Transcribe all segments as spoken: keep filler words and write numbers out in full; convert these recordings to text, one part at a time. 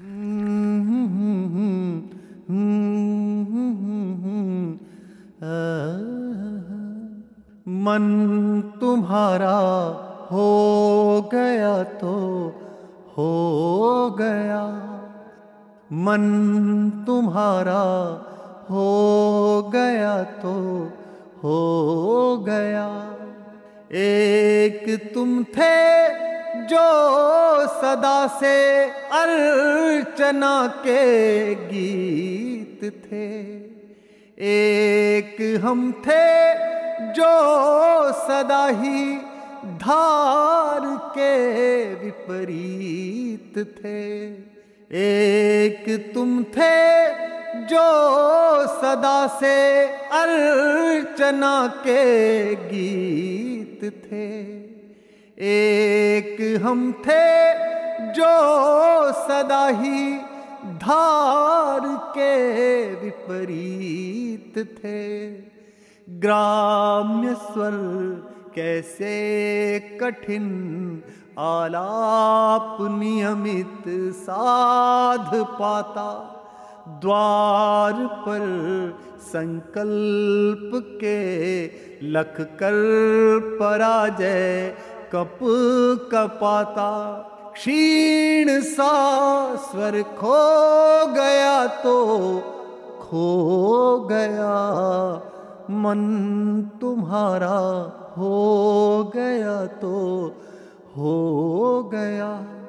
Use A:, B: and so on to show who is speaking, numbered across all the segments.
A: मन तुम्हारा हो गया तो हो गया, मन तुम्हारा हो गया तो हो गया। एक तुम थे जो सदा से अर्चना के गीत थे, एक हम थे जो सदा ही धार के विपरीत थे, एक तुम थे जो सदा से अर्चना के गीत थे, एक हम थे जो सदा ही धार के विपरीत थे। ग्राम्य स्वर कैसे कठिन आलाप नियमित साध पाता, द्वार पर संकल्प के लख कर पराजय कप कपाता। क्षीण सा स्वर खो गया तो खो गया, मन तुम्हारा हो गया तो हो गया।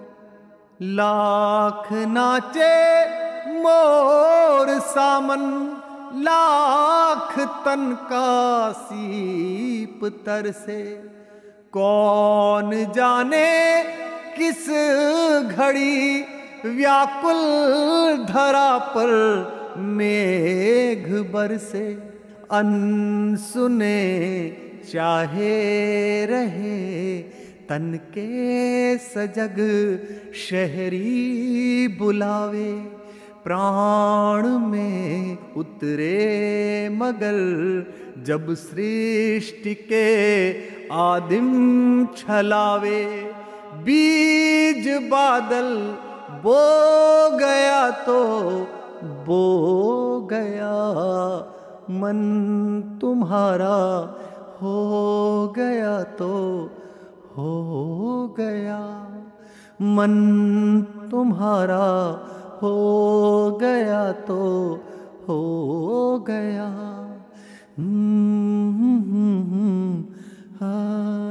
A: लाख नाचे मोर सामन, लाख तन का सीप तर से, कौन जाने किस घड़ी व्याकुल धरा पर मेघ बरसे। अनसुने चाहे रहे तन के सजग शहरी बुलावे, प्राण में उतरे मगर जब सृष्टि के आदिम छलावे। बीज बादल बो गया तो बो गया, मन तुम्हारा हो गया तो हो गया, मन तुम्हारा हो गया तो हो गया। हम्म हम्म हम्म, हाँ।